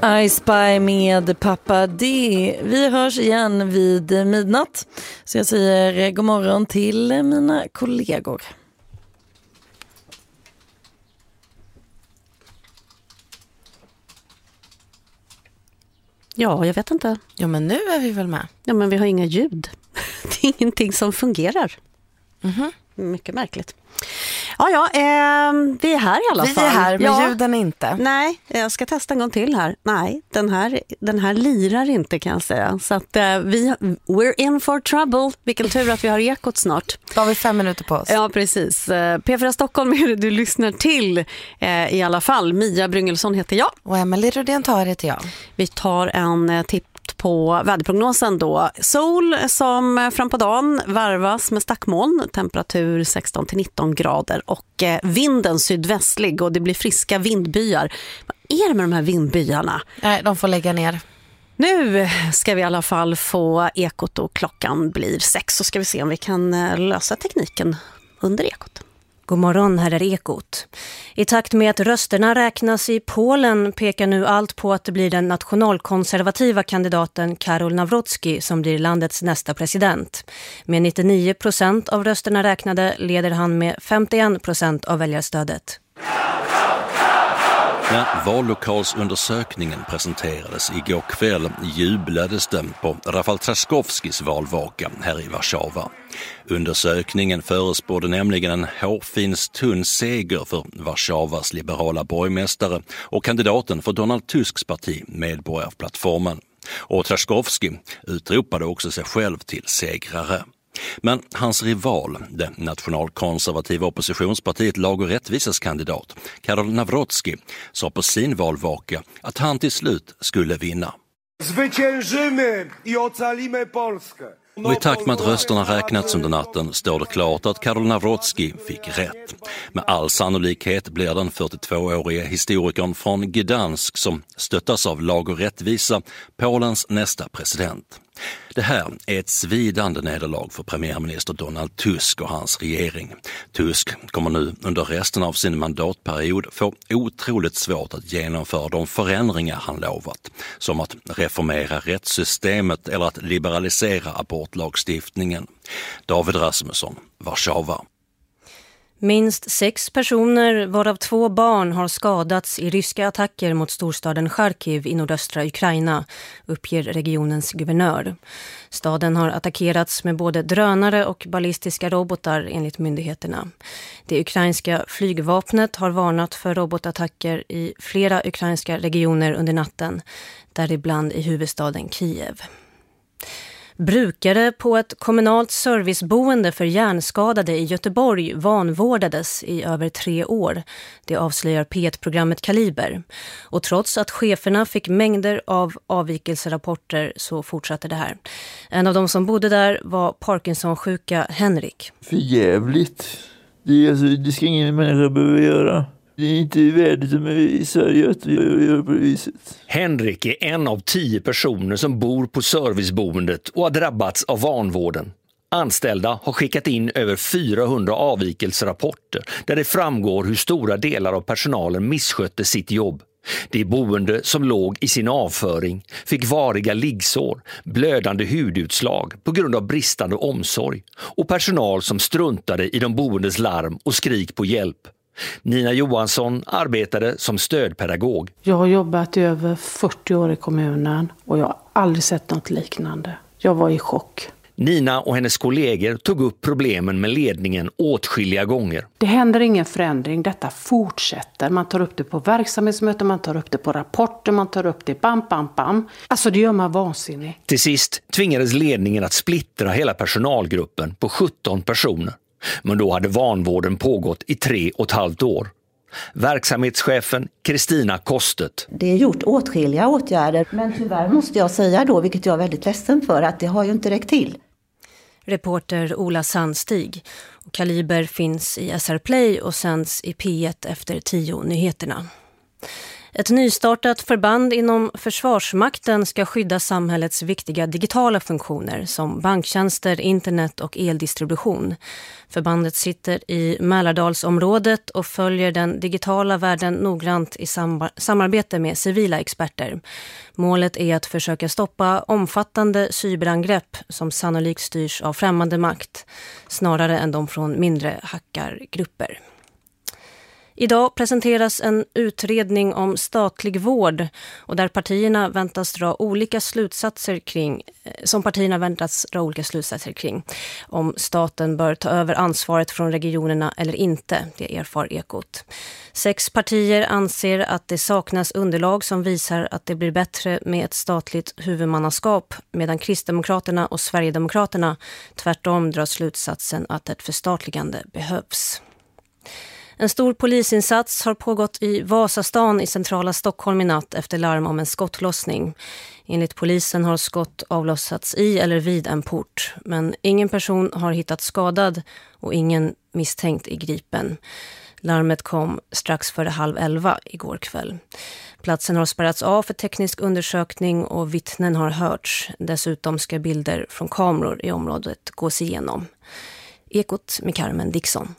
I Spy med Pappa D. Vi hörs igen vid midnatt. Så jag säger god morgon till mina kollegor. Ja, jag vet inte. Ja, men nu är vi väl med. Ja, men vi har inga ljud. Det är ingenting som fungerar. Mhm. Mycket märkligt. Ja, vi är här i alla fall. Vi är här, men ljuden inte. Nej, jag ska testa en gång till här. Nej, den här lirar inte, kan jag säga. Så att we're in for trouble. Vilken tur att vi har ekot snart. Då har vi 5 minuter på oss. Ja, precis. P4 Stockholm är det du lyssnar till i alla fall. Mia Bryngelsson heter jag. Och Emelie Rudén heter jag. Vi tar en titt på väderprognosen då. Sol som fram på dagen varvas med stackmoln, temperatur 16-19 grader och vinden sydvästlig och det blir friska vindbyar. Vad är det med de här vindbyarna? Nej, de får lägga ner. Nu ska vi i alla fall få ekot och klockan blir 6 så ska vi se om vi kan lösa tekniken under ekot. God morgon, här är Ekot. I takt med att rösterna räknas i Polen pekar nu allt på att det blir den nationalkonservativa kandidaten Karol Nawrocki som blir landets nästa president. Med 99% av rösterna räknade leder han med 51% av väljarstödet. När vallokalsundersökningen presenterades igår kväll jublades det på Rafał Trzaskowskis valvaka här i Warszawa. Undersökningen förespådde nämligen en hårfins tunn seger för Warszawas liberala borgmästare och kandidaten för Donald Tusks parti Medborgarplattformen. Och Trzaskowski utropade också sig själv till segrare. Men hans rival, det nationalkonservativa oppositionspartiet Lag och rättvisas kandidat, Karol Nawrocki, sa på sin valvaka att han till slut skulle vinna. Zwyciężymy I ocalimy Polskę. Och i takt med att rösterna räknats under natten står det klart att Karol Nawrocki fick rätt. Med all sannolikhet blir den 42-årige historikern från Gdansk som stöttas av Lag och rättvisa Polens nästa president. Det här är ett svidande nederlag för premiärminister Donald Tusk och hans regering. Tusk kommer nu under resten av sin mandatperiod få otroligt svårt att genomföra de förändringar han lovat, som att reformera rättssystemet eller att liberalisera abortlagstiftningen. David Rasmusson, Warszawa. Minst 6 personer, varav 2 barn, har skadats i ryska attacker mot storstaden Charkiv i nordöstra Ukraina, uppger regionens guvernör. Staden har attackerats med både drönare och ballistiska robotar enligt myndigheterna. Det ukrainska flygvapnet har varnat för robotattacker i flera ukrainska regioner under natten, däribland i huvudstaden Kiev. Brukare på ett kommunalt serviceboende för hjärnskadade i Göteborg vanvårdades i över 3 år. Det avslöjar P1-programmet Kaliber. Och trots att cheferna fick mängder av avvikelserapporter så fortsatte det här. En av de som bodde där var Parkinson-sjuka Henrik. För jävligt. Det ska ingen människa behöva göra. Det är inte värdigt i Sverige att vi gör på det viset. Henrik är en av 10 personer som bor på serviceboendet och har drabbats av vanvården. Anställda har skickat in över 400 avvikelserapporter där det framgår hur stora delar av personalen misskötte sitt jobb. Det boende som låg i sin avföring fick variga liggsår, blödande hudutslag på grund av bristande omsorg och personal som struntade i de boendes larm och skrik på hjälp. Nina Johansson arbetade som stödpedagog. Jag har jobbat i över 40 år i kommunen och jag har aldrig sett något liknande. Jag var i chock. Nina och hennes kollegor tog upp problemen med ledningen åtskilliga gånger. Det händer ingen förändring, detta fortsätter. Man tar upp det på verksamhetsmöten, man tar upp det på rapporter, man tar upp det bam. Alltså det gör man vansinnig. Till sist tvingades ledningen att splittra hela personalgruppen på 17 personer. Men då hade vanvården pågått i 3,5 år. Verksamhetschefen Kristina Kostet. Det är gjort åtskilliga åtgärder, men tyvärr måste jag säga då, vilket jag är väldigt ledsen för, att det har ju inte räckt till. Reporter Ola Sandstig. Och Kaliber finns i SR Play och sänds i P1 efter 10 nyheterna. Ett nystartat förband inom Försvarsmakten ska skydda samhällets viktiga digitala funktioner som banktjänster, internet och eldistribution. Förbandet sitter i Mälardalsområdet och följer den digitala världen noggrant i samarbete med civila experter. Målet är att försöka stoppa omfattande cyberangrepp som sannolikt styrs av främmande makt, snarare än de från mindre hackargrupper. Idag presenteras en utredning om statlig vård och där partierna väntas dra olika slutsatser kring om staten bör ta över ansvaret från regionerna eller inte, det erfar Ekot. 6 partier anser att det saknas underlag som visar att det blir bättre med ett statligt huvudmannaskap, medan Kristdemokraterna och Sverigedemokraterna tvärtom drar slutsatsen att ett förstatligande behövs. En stor polisinsats har pågått i Vasastan i centrala Stockholm i natt efter larm om en skottlossning. Enligt polisen har skott avlossats i eller vid en port, men ingen person har hittats skadad och ingen misstänkt är gripen. Larmet kom strax före 10:30 igår kväll. Platsen har spärrats av för teknisk undersökning och vittnen har hörts. Dessutom ska bilder från kameror i området gås igenom. Ekot med Carmen Dixon.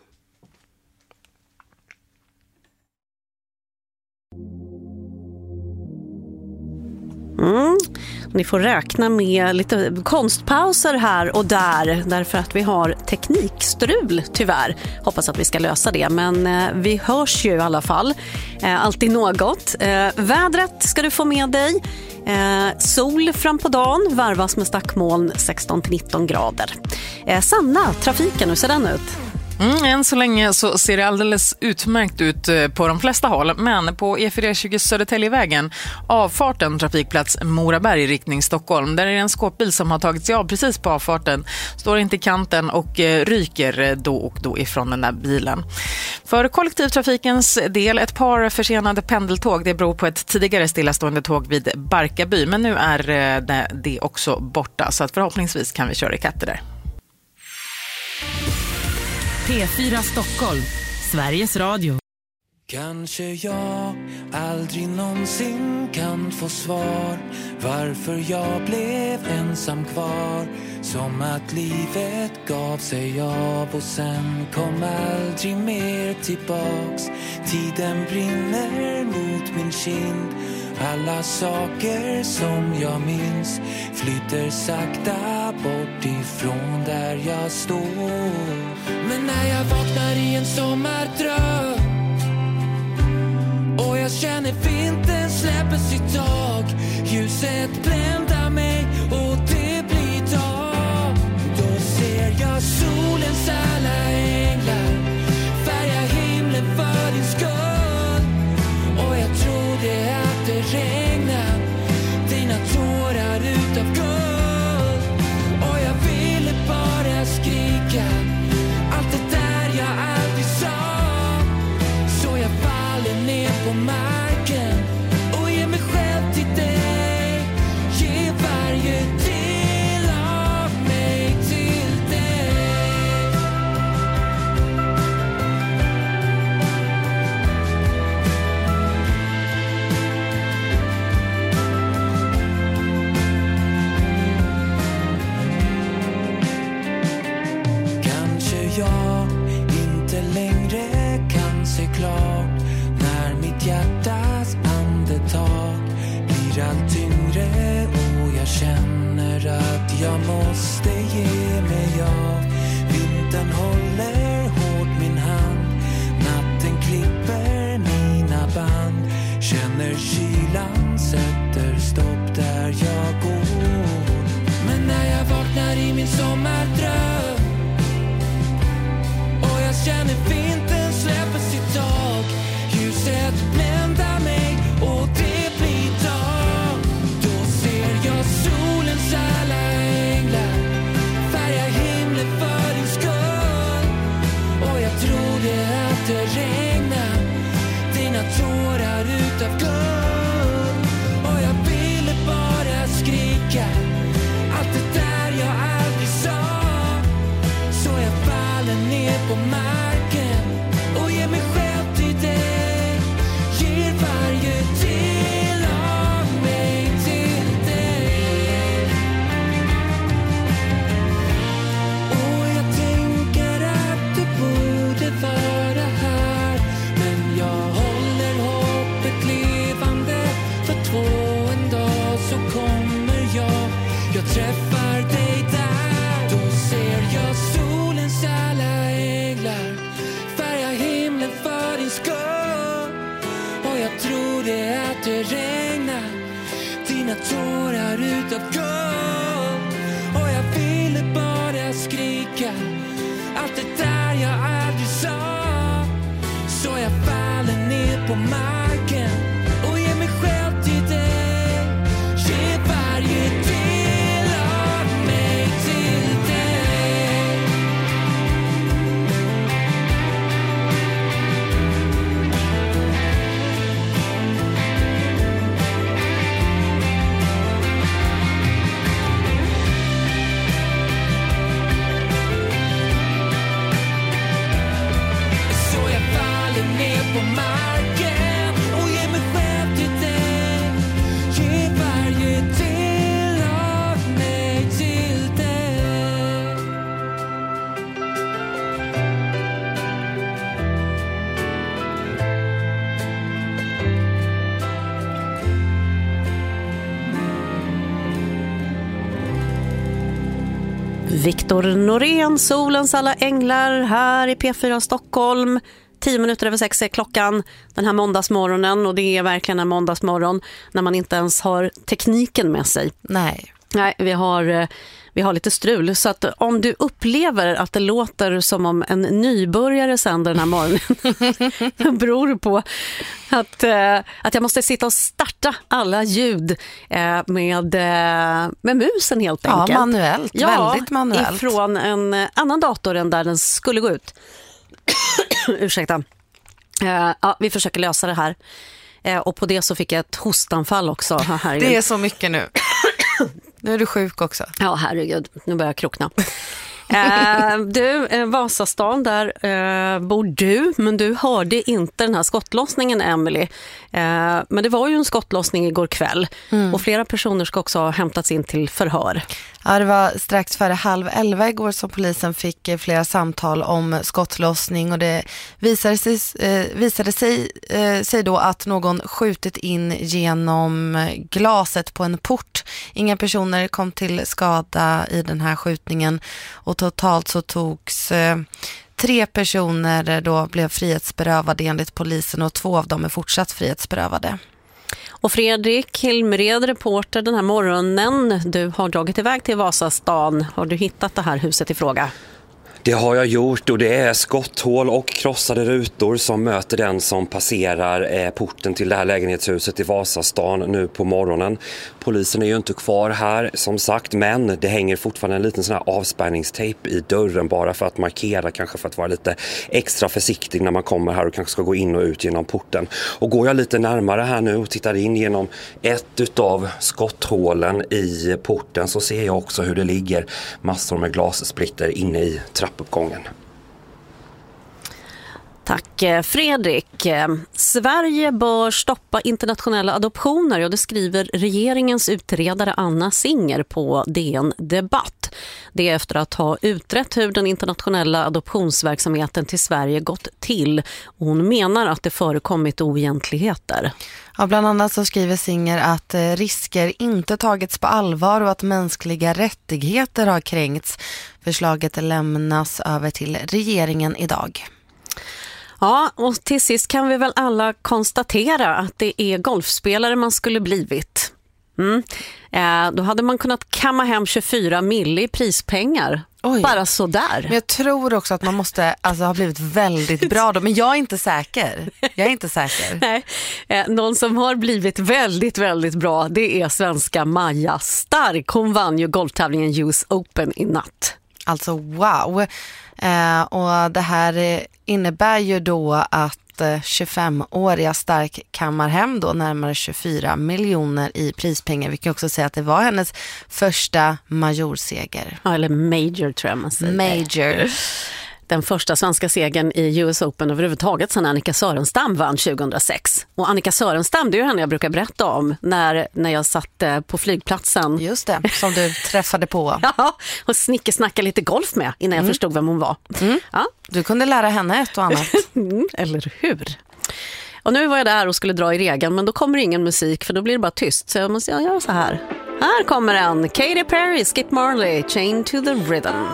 Ni får räkna med lite konstpauser här och där därför att vi har teknikstrul tyvärr. Hoppas att vi ska lösa det, men vi hörs ju i alla fall. Alltid något. Vädret ska du få med dig. Sol fram på dagen, varvas med stackmoln 16-19 grader. Sanna, trafiken, hur ser den ut? Än så länge så ser det alldeles utmärkt ut på de flesta håll, men på E420 Södertäljevägen, avfarten trafikplats Moraberg riktning Stockholm, där är det en skåpbil som har tagit sig av precis på avfarten, står inte i kanten och ryker då och då ifrån den där bilen. För kollektivtrafikens del, ett par försenade pendeltåg, det beror på ett tidigare stillastående tåg vid Barkarby, men nu är det också borta, så att förhoppningsvis kan vi köra i katter där. P4 Stockholm, Sveriges Radio. Kanske jag aldrig någonsin kan få svar varför jag blev ensam kvar. Som att livet gav sig av och sen kom aldrig mer tillbaks. Tiden brinner mot min kind. Alla saker som jag minns flyter sakta bort ifrån där jag står. Men när jag vaknar i en sommardröm och jag känner vintern släpper sitt tag, ljuset bländar mig och det blir dag. Då ser jag solens alla änglar färga himlen för din skull. Och jag trodde att det regnar dina tårar utav guld. Och jag ville bara skrika allt det där jag aldrig sa. Så jag faller ner på marken och ger mig själv till dig. Ge varje del av mig till dig. Kanske jag inte längre kan se klart när mitt hjärtas andetag blir allt tyngre och jag känner att jag måste ge mig av. Vintern håller hårt min hand, natten klipper mina band. Känner kylan sätter stopp där jag går. Men när jag vaknar i min sommardröm och jag känner vintern släpper sitt tag, ljuset bländar mig och det blir dag. Då ser jag solens alla änglar färga himlen för din skull. Och jag trodde att det regnar dina tårar utav guld. Och jag ville bara skrika allt det där jag aldrig sa. Så jag faller ner på marken och ger mig själv till dig. Ger varje del ner på marken och ge mig själv till dig. Ge varje del av mig till dig. Så jag faller ner på marken och ger mig själv till dig. Ge varje del av mig till dig. Viktor Norén, Solens alla änglar här i P4 Stockholm. 10 minuter över 6 är klockan den här måndagsmorgonen, och det är verkligen en måndagsmorgon när man inte ens har tekniken med sig. Nej, vi har lite strul, så att om du upplever att det låter som om en nybörjare sänder den här morgonen beror på att jag måste sitta och starta alla ljud med musen helt enkelt. Ja, manuellt, väldigt manuellt. Ifrån en annan dator än där den skulle gå ut. Ursäkta. Ja, vi försöker lösa det här. Och på det så fick jag ett hostanfall också. Det är så mycket nu. Nu är du sjuk också. Ja, herregud. Nu börjar jag krokna. Du, Vasastan, där bor du, men du hörde inte den här skottlossningen, Emily. Men det var ju en skottlossning igår kväll. Och flera personer ska också ha hämtats in till förhör. Ja, det var strax före 10:30 igår som polisen fick flera samtal om skottlossning, och det visade sig då att någon skjutit in genom glaset på en port. Inga personer kom till skada i den här skjutningen, och totalt så togs 3 personer då blev frihetsberövade enligt polisen, och 2 av dem är fortsatt frihetsberövade. Och Fredrik Hilmered, reporter den här morgonen, du har dragit iväg till Vasastan. Har du hittat det här huset i fråga? Det har jag gjort, och det är skotthål och krossade rutor som möter den som passerar porten till det här lägenhetshuset i Vasastan nu på morgonen. Polisen är ju inte kvar här som sagt, men det hänger fortfarande en liten sån här avspärrningstejp i dörren bara för att markera, kanske för att vara lite extra försiktig när man kommer här och kanske ska gå in och ut genom porten. Och går jag lite närmare här nu och tittar in genom ett utav skotthålen i porten, så ser jag också hur det ligger massor med glassplitter inne i trappuppgången. Tack Fredrik. Sverige bör stoppa internationella adoptioner, och det skriver regeringens utredare Anna Singer på DN Debatt. Det är efter att ha utrett hur den internationella adoptionsverksamheten till Sverige gått till. Hon menar att det förekommit oegentligheter. Ja, bland annat så skriver Singer att risker inte tagits på allvar och att mänskliga rättigheter har kränkts. Förslaget lämnas över till regeringen idag. Ja, och till sist kan vi väl alla konstatera att det är golfspelare man skulle blivit. Då hade man kunnat kamma hem 24 miljoner i prispengar. Oj. Bara så där. Men jag tror också att man måste ha blivit väldigt bra då. Men jag är inte säker. Nej. Någon som har blivit väldigt, väldigt bra, det är svenska Maja Stark. Hon vann ju golftävlingen US Open i natt. Alltså wow. Och det här innebär ju då att 25-åriga Stark kammar hem då närmare 24 miljoner i prispengar. Vi kan också säga att det var hennes första majorseger. Ja, eller major tror jag man säger. Major. Den första svenska segern i US Open överhuvudtaget sedan Annika Sörenstam vann 2006. Och Annika Sörenstam, det är ju henne jag brukar berätta om när jag satt på flygplatsen. Just det, som du träffade på. Ja, och snackade lite golf med innan jag förstod vem hon var. Ja. Du kunde lära henne ett och annat. Eller hur? Och nu var jag där och skulle dra i regeln, men då kommer ingen musik för då blir det bara tyst. Så jag måste göra så här. Här kommer en Katy Perry, Skip Marley, Chain to the Rhythm.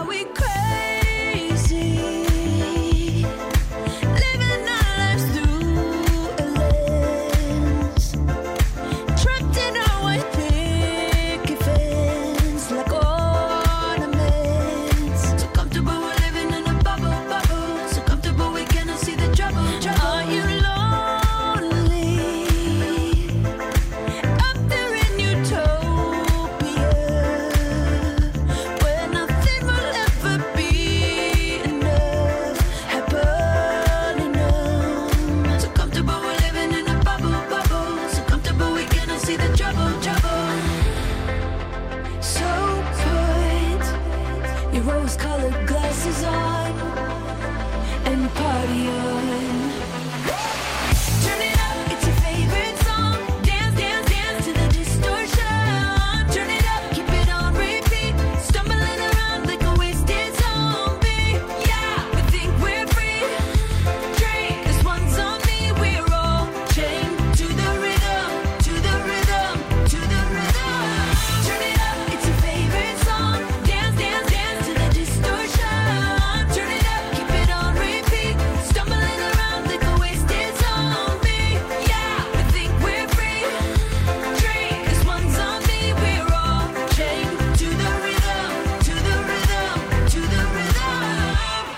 party on. Turn it up, it's your favorite song. Dance, dance, dance to the distortion. Turn it up, keep it on repeat. Stumbling around like a wasted zombie. Yeah, we think we're free. Drink, this one's on me. We're all chained to the rhythm, to the rhythm, to the rhythm. Turn it up, it's your favorite song. Dance, dance, dance to the distortion. Turn it up, keep it on repeat. Stumbling around like a wasted zombie. Yeah, we think we're free. Drink, this one's on me. We're all chained to the rhythm, to the rhythm, to the rhythm.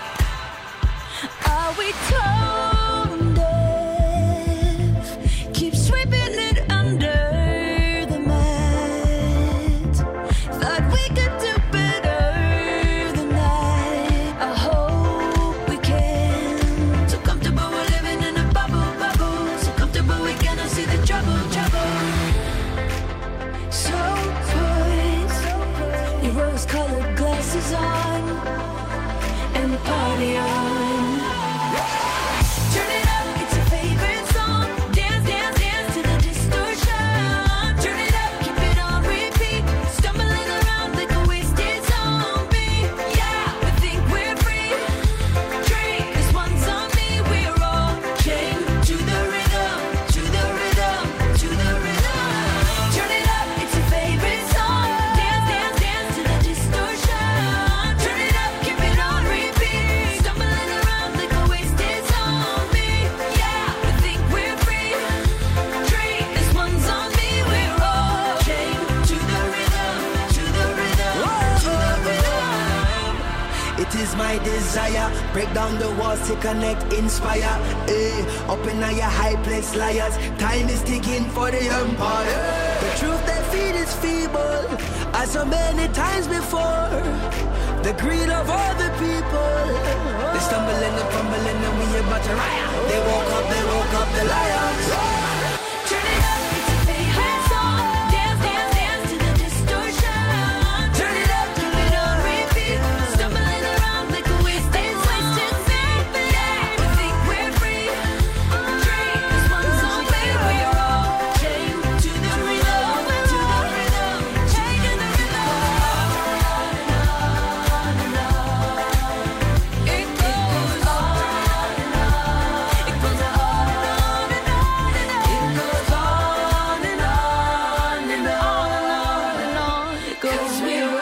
Are we tone deaf? Keep sweeping it under the mat. Thought we could do better than that. I hope we can. So comfortable we're living in a bubble, bubble. So comfortable we cannot see the trouble, trouble. So put your rose-colored glasses on and party on. Turn it up, it's your favorite song. Dance, dance, dance to the distortion. Turn it up, keep it on repeat. Stumbling around like a wasted zombie. Yeah, we think we're free. Drink, this one's on me. We're all chained to the rhythm, to the rhythm, to the rhythm. Turn it up, it's your favorite song. Dance, dance, dance to the distortion. Turn it up, keep it on repeat. Stumbling around like a wasted zombie. Yeah, we think we're free. Drink, this one's on me. We're all chained to the rhythm, to the rhythm, to the rhythm. It is my desire, break down the walls to connect, inspire. Up in your high place, liars. Time is ticking for the empire. The truth they feed is feeble, as so many times before. The greed of all the people. They stumbling and fumbling and we about to riot. They woke up the liars. Turn it up, it's your favorite song. Dance, dance, dance to the distortion. Turn it up, keep it on repeat. Stumbling around like a wasted zombie. Yeah, we think we're free. Drink, this one's on me. We're all chained to the rhythm, to the rhythm, chained to the rhythm. It goes on and on. It goes on and on and on and on. It goes on and on and on and on. 'Cause we're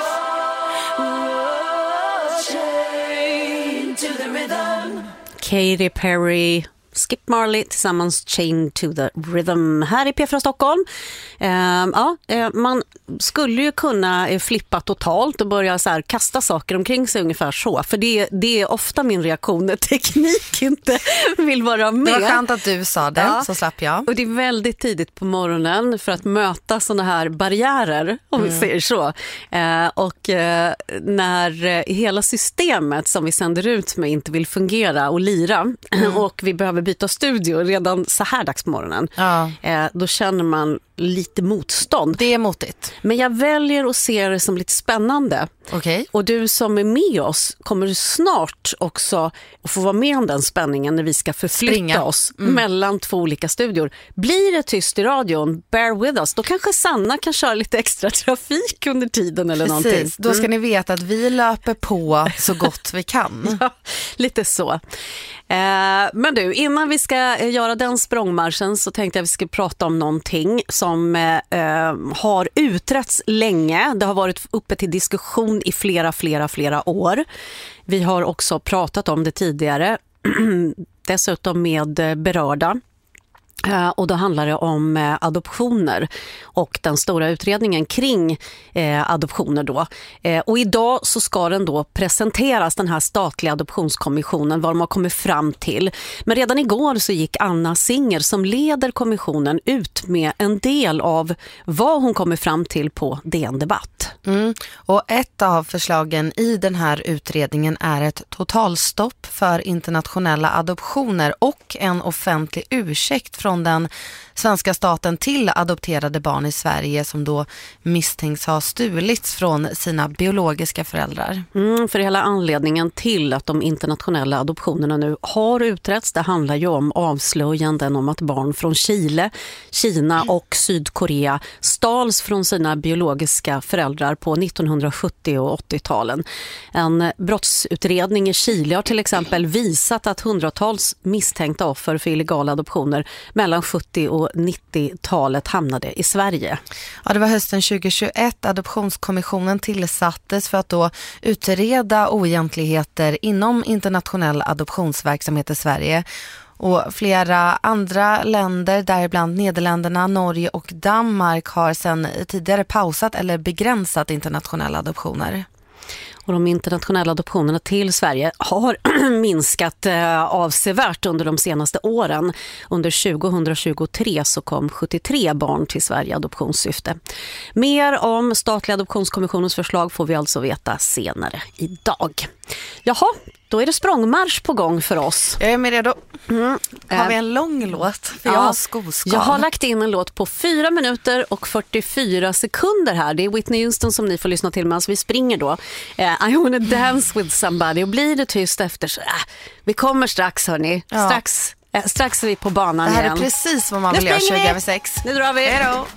all chained to the rhythm. Katy Perry, Skip Marley tillsammans Chained to the Rhythm här i P4 Stockholm. Man skulle ju kunna flippa totalt och börja så här kasta saker omkring sig ungefär så. För det är ofta min reaktion när teknik inte vill vara med. Det var skönt att du sa det, så slapp jag. Och det är väldigt tidigt på morgonen för att möta såna här barriärer, om vi säger så. När hela systemet som vi sänder ut med inte vill fungera och lira och vi behöver byta studio redan så här dags på morgonen, då känner man lite motstånd. Det är motigt. Men jag väljer att se det som lite spännande. Okay. Och du som är med oss kommer snart också att få vara med om den spänningen när vi ska förflytta oss mellan två olika studior. Blir det tyst i radion, bear with us. Då kanske Sanna kan köra lite extra trafik under tiden eller någonting. Då ska ni veta att vi löper på så gott vi kan. Ja, lite så. Men du, innan vi ska göra den språngmarschen så tänkte jag att vi ska prata om någonting som har utretts länge. Det har varit uppe till diskussion i flera år. Vi har också pratat om det tidigare, dessutom med berörda. Och då handlar det om adoptioner och den stora utredningen kring adoptioner då. Och idag så ska den då presenteras, den här statliga adoptionskommissionen, vad de har kommit fram till. Men redan igår så gick Anna Singer som leder kommissionen ut med en del av vad hon kommer fram till på DN Debatt. Och ett av förslagen i den här utredningen är ett totalstopp för internationella adoptioner och en offentlig ursäkt från från den svenska staten till adopterade barn i Sverige som då misstänks ha stulits från sina biologiska föräldrar. För hela anledningen till att de internationella adoptionerna nu har utretts, det handlar ju om avslöjanden om att barn från Chile, Kina och Sydkorea stals från sina biologiska föräldrar på 1970- och 80-talen. En brottsutredning i Chile har till exempel visat att hundratals misstänkta offer för illegala adoptioner mellan 70- och 90-talet hamnade i Sverige. Ja, det var hösten 2021 Adoptionskommissionen tillsattes för att då utreda oegentligheter inom internationell adoptionsverksamhet i Sverige. Och flera andra länder, däribland Nederländerna, Norge och Danmark, har sedan tidigare pausat eller begränsat internationella adoptioner. Och de internationella adoptionerna till Sverige har minskat avsevärt under de senaste åren. Under 2023 så kom 73 barn till Sverige i adoptionssyfte. Mer om statliga adoptionskommissionens förslag får vi alltså veta senare idag. Jaha, då är det språngmarsch på gång för oss. Jag är med redo. Har vi en lång låt? För jag har skoskav. Jag har lagt in en låt på 4 minuter och 44 sekunder här. Det är Whitney Houston som ni får lyssna till medan vi springer då. I wanna dance with somebody. Och blir det tyst efter så... vi kommer strax, hörni. Ja. Strax är vi på banan igen. Det här är precis vad man vill göra 20/6. Nu drar vi. Hej då.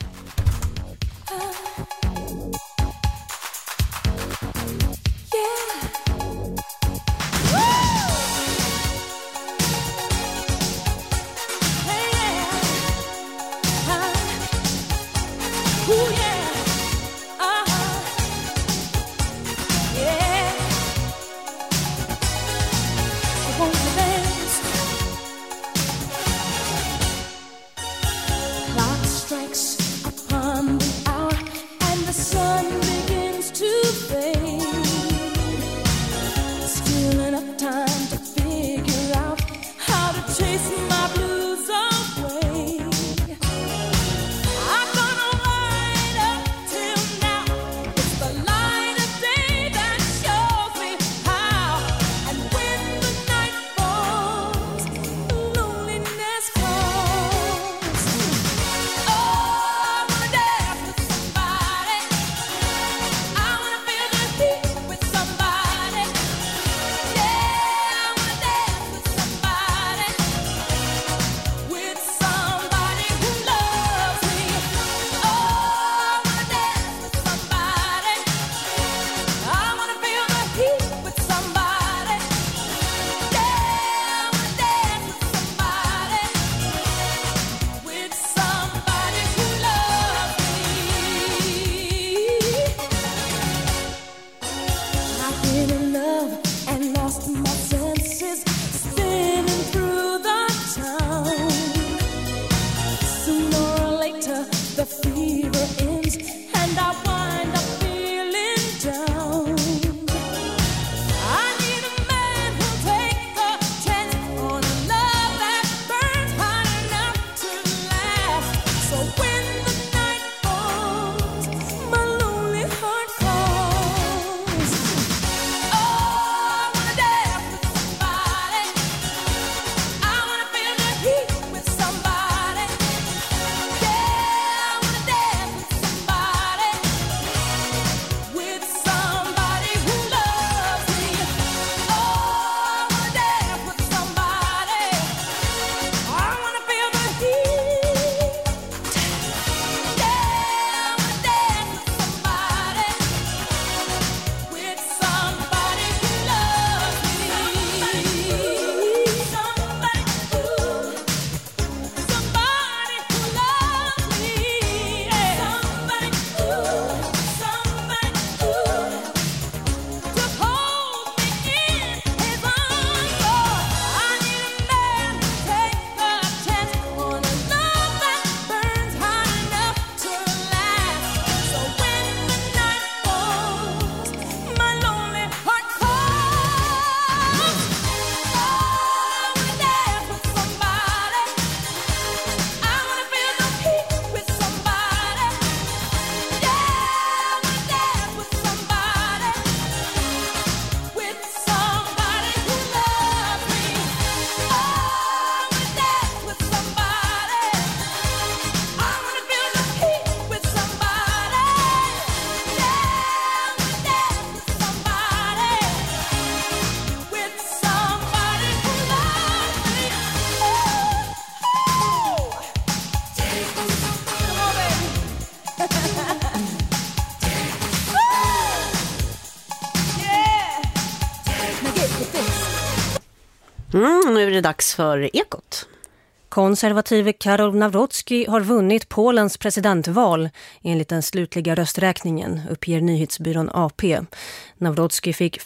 Nu är det dags för Ekot. Konservative Karol Nawrocki har vunnit Polens presidentval enligt den slutliga rösträkningen, uppger nyhetsbyrån AP. Nawrocki fick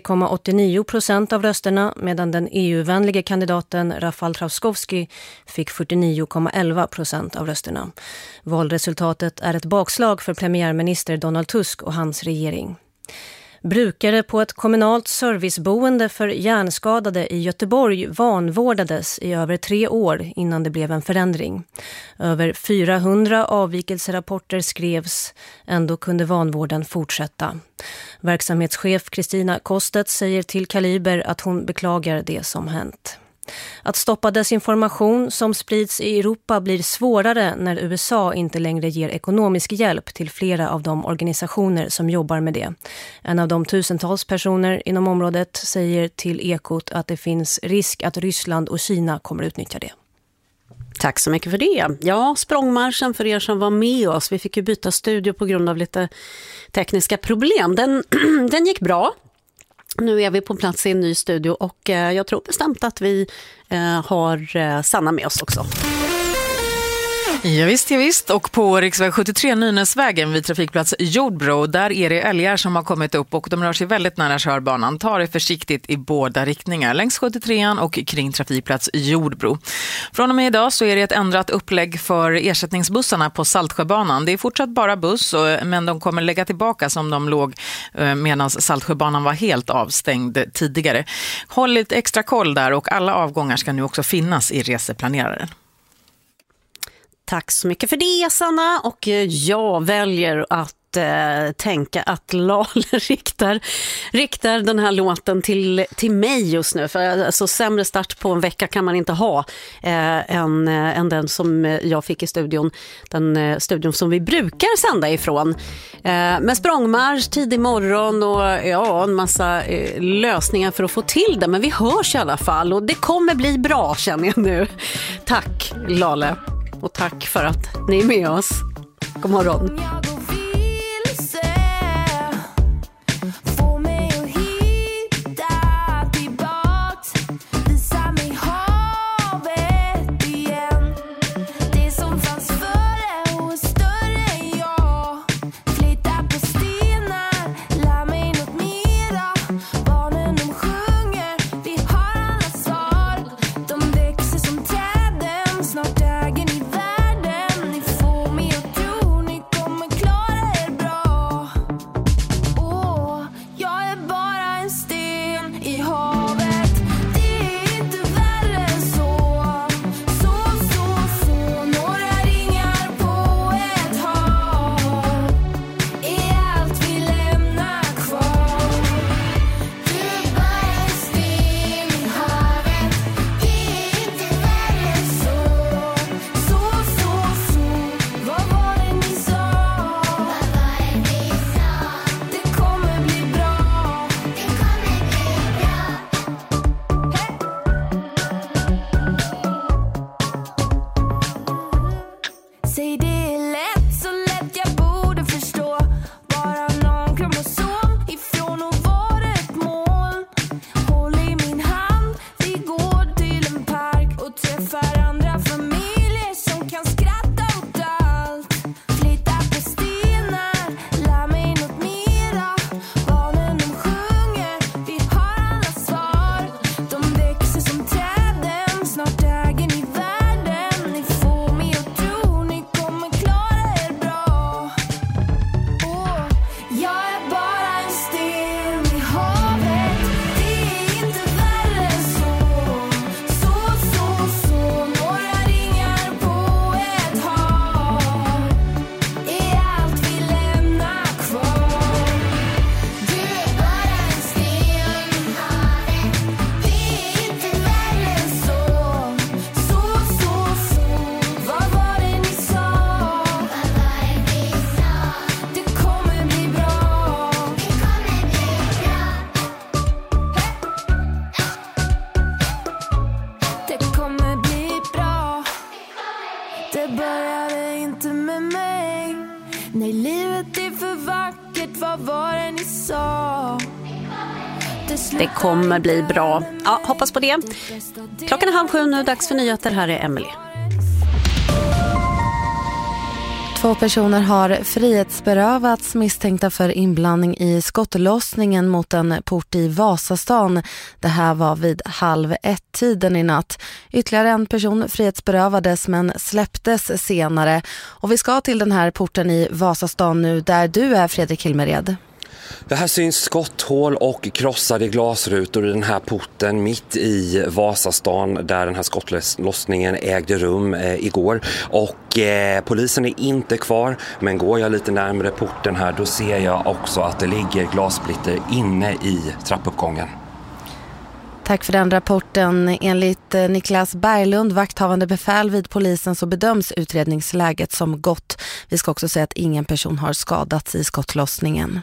50,89% av rösterna medan den EU-vänliga kandidaten Rafał Trzaskowski fick 49,11% av rösterna. Valresultatet är ett bakslag för premiärminister Donald Tusk och hans regering. Brukare på ett kommunalt serviceboende för hjärnskadade i Göteborg vanvårdades i över 3 år innan det blev en förändring. Över 400 avvikelserapporter skrevs, ändå kunde vanvården fortsätta. Verksamhetschef Kristina Kostet säger till Kaliber att hon beklagar det som hänt. Att stoppa desinformation som sprids i Europa blir svårare när USA inte längre ger ekonomisk hjälp till flera av de organisationer som jobbar med det. En av de tusentals personer inom området säger till Ekot att det finns risk att Ryssland och Kina kommer utnyttja det. Tack så mycket för det. Ja, språngmarschen för er som var med oss. Vi fick ju byta studio på grund av lite tekniska problem. Den gick bra. Nu är vi på plats i en ny studio och jag tror bestämt att vi har Sanna med oss också. Ja visst. Och på riksväg 73 Nynäsvägen vid trafikplats Jordbro, där är det älgar som har kommit upp och de rör sig väldigt nära körbanan. Ta det försiktigt i båda riktningar, längs 73an och kring trafikplats Jordbro. Från och med idag så är det ett ändrat upplägg för ersättningsbussarna på Saltsjöbanan. Det är fortsatt bara buss, men de kommer lägga tillbaka som de låg medan Saltsjöbanan var helt avstängd tidigare. Håll lite extra koll där och alla avgångar ska nu också finnas i reseplaneraren. Tack så mycket för det, Sanna. Och jag väljer att tänka att Lale riktar den här låten till mig just nu. För alltså, sämre start på en vecka kan man inte ha än den som jag fick i studion. Den studion som vi brukar sända ifrån. Med språngmarsch, tidig morgon och en massa lösningar för att få till det. Men vi hörs i alla fall och det kommer bli bra, känner jag nu. Tack, Lale. Och tack för att ni är med oss. God morgon. Det kommer bli bra. Ja, hoppas på det. Klockan är 6:30 nu, dags för nyheter. Här är Emily. 2 personer har frihetsberövats misstänkta för inblandning i skottlossningen mot en port i Vasastan. Det här var vid 12:30 i natt. Ytterligare en person frihetsberövades men släpptes senare. Och vi ska till den här porten i Vasastan nu där du är, Fredrik Hilmered. Det här syns skotthål och krossade glasrutor i den här porten mitt i Vasastan där den här skottlossningen ägde rum igår. Och polisen är inte kvar, men går jag lite närmare porten här då ser jag också att det ligger glassplitter inne i trappuppgången. Tack för den rapporten. Enligt Niklas Berglund, vakthavande befäl vid polisen, så bedöms utredningsläget som gott. Vi ska också säga att ingen person har skadats i skottlossningen.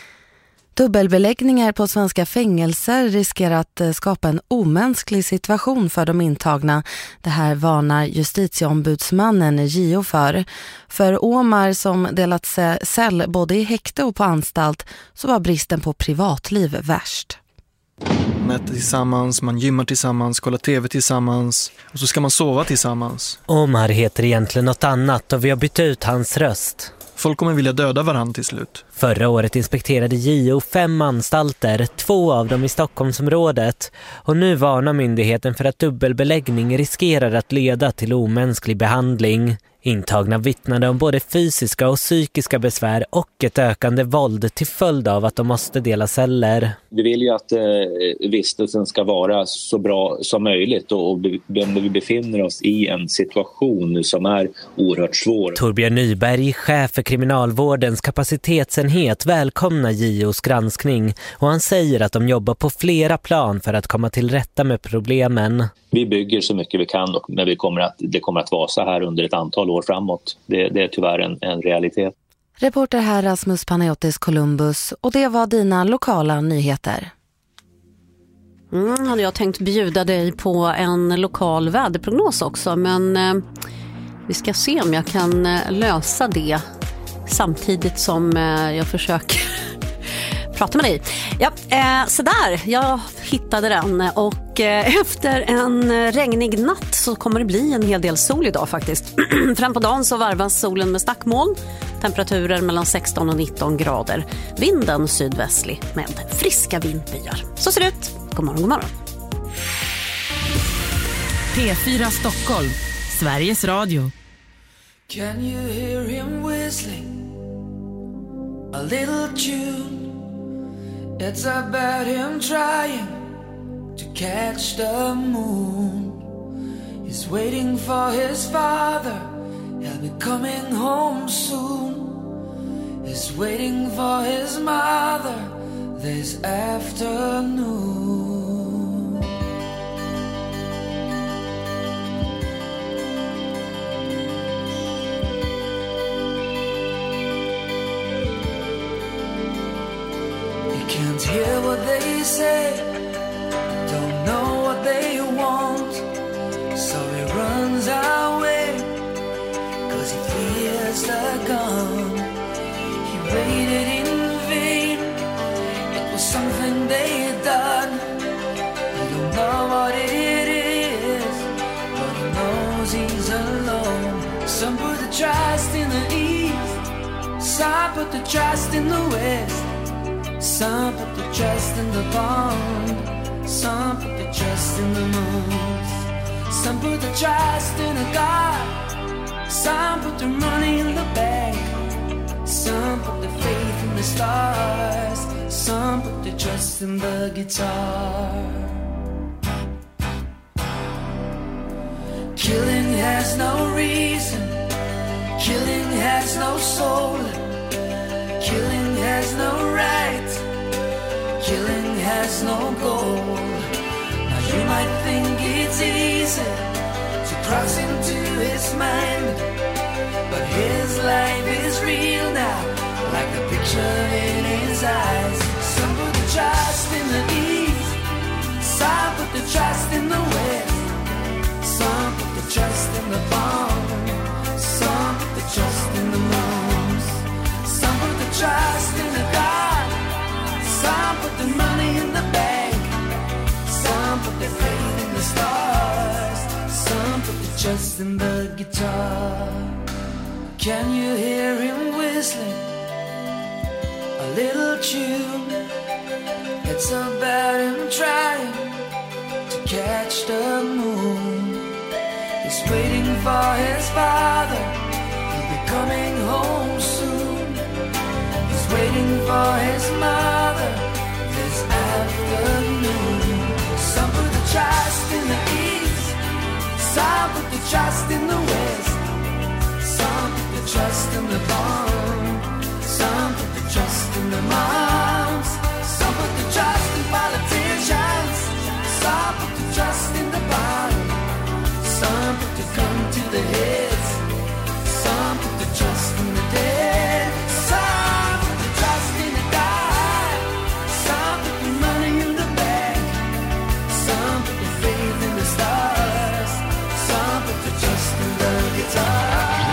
Dubbelbeläggningar på svenska fängelser riskerar att skapa en omänsklig situation för de intagna. Det här varnar justitieombudsmannen JO för. För Omar, som delat cell både i häkte och på anstalt, så var bristen på privatliv värst. Man äter tillsammans, man gymmar tillsammans, kollar tv tillsammans och så ska man sova tillsammans. Omar heter egentligen något annat och vi har bytt ut hans röst. Folk kommer vilja döda varandra till slut. Förra året inspekterade JO 5 anstalter, 2 av dem i Stockholmsområdet. Och nu varnar myndigheten för att dubbelbeläggning riskerar att leda till omänsklig behandling. Intagna vittnade om både fysiska och psykiska besvär och ett ökande våld till följd av att de måste dela celler. Vi vill ju att vistelsen ska vara så bra som möjligt och vi befinner oss i en situation som är oerhört svår. Torbjörn Nyberg, chef för kriminalvårdens kapacitetsenhet, välkomnar JOs granskning och han säger att de jobbar på flera plan för att komma till rätta med problemen. Vi bygger så mycket vi kan, men det kommer att vara så här under ett antal år framåt. Det är tyvärr en realitet. Reporter här Rasmus Panayotis Columbus, och det var dina lokala nyheter. Hade jag tänkt bjuda dig på en lokal väderprognos också, men vi ska se om jag kan lösa det samtidigt som jag försöker prata med dig. Ja, så där, jag hittade den och efter en regnig natt så kommer det bli en hel del sol idag faktiskt. Fram på dagen så varvas solen med stackmoln, temperaturer mellan 16 och 19 grader. Vinden sydvästlig med friska vindbyar. Så ser det ut. God morgon, god morgon. P4 Stockholm, Sveriges Radio. Can you hear him whistling a little tune? It's about him trying to catch the moon. He's waiting for his father, he'll be coming home soon. He's waiting for his mother this afternoon. Can't hear what they say, don't know what they want, so he runs away, 'cause he fears the gun. He waited in vain, it was something they had done. He don't know what it is, but he knows he's alone. Some put the trust in the east, some put the trust in the west. Some put the trust in the pond, some put the trust in the moon. Some put the trust in a God, some put the money in the bank. Some put the faith in the stars, some put the trust in the guitar. Killing has no reason, killing has no soul. Killing has no right, killing has no goal. Now you might think it's easy to cross into his mind, but his life is real now, like the picture in his eyes. Some put the trust in the east, some put the trust in the west. Some put the trust in the bomb, some put the trust in the moons. Some put the trust in a God, some put the money in the bank. adjusting the guitar. Can you hear him whistling a little tune? It's about him trying to catch the moon. He's waiting for his father, he'll be coming home soon. He's waiting for his mother this afternoon. Some put the trust in the east, some put the trust in the west. Some put the trust in the bomb, some put the trust in the moms. Some put the trust in politicians, some put the trust in the bottom. Some put the gun to the heads, some put the trust in the dead. Some put the trust in the die, some put the money in the bank. Some put the faith in the stars, some put the trust in the guitar.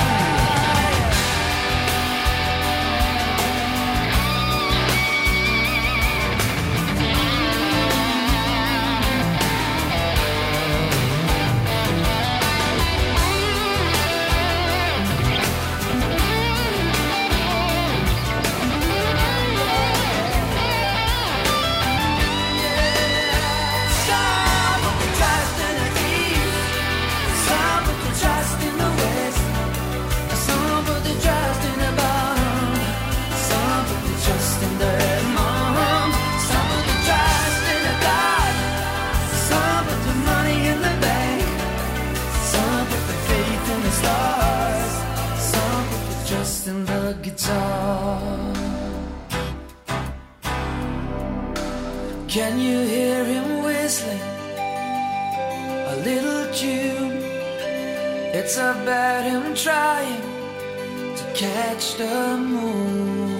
Can you hear him whistling a little tune? It's about him trying to catch the moon.